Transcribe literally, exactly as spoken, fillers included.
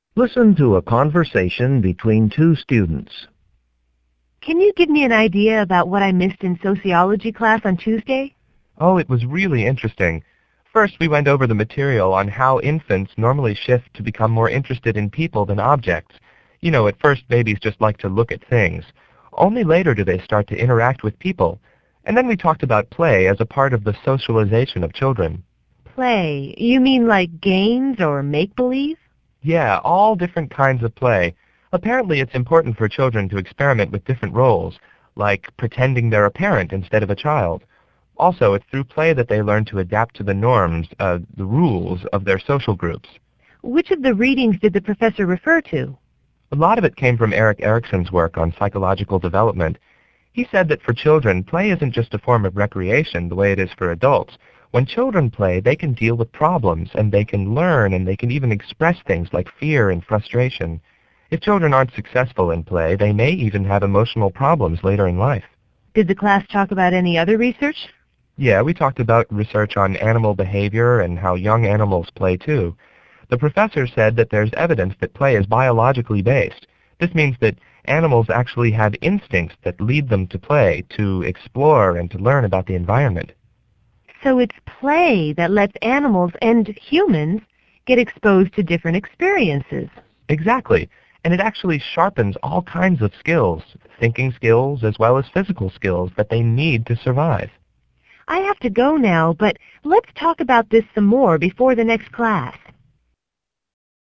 Listen to a conversation between two students. Can you give me an idea about what I missed in sociology class on Tuesday? Oh, it was really interesting. First, we went over the material on how infants normally shift to become more interested in people than objects. You know, at first babies just like to look at things. Only later do they start to interact with people. And then we talked about play as a part of the socialization of children. Play. You mean like games or make-believe? Yeah, all different kinds of play. Apparently it's important for children to experiment with different roles, like pretending they're a parent instead of a child. Also, it's through play that they learn to adapt to the norms, uh, the rules of their social groups. Which of the readings did the professor refer to? A lot of it came from Erik Erikson's work on psychological development. He said that for children, play isn't just a form of recreation the way it is for adults. When children play, they can deal with problems, and they can learn, and they can even express things like fear and frustration. If children aren't successful in play, they may even have emotional problems later in life. Did the class talk about any other research? Yeah, we talked about research on animal behavior and how young animals play too. The professor said that there's evidence that play is biologically based. This means that animals actually have instincts that lead them to play, to explore and to learn about the environment. So it's play that lets animals and humans get exposed to different experiences. Exactly. And it actually sharpens all kinds of skills, thinking skills as well as physical skills that they need to survive. I have to go now, but let's talk about this some more before the next class.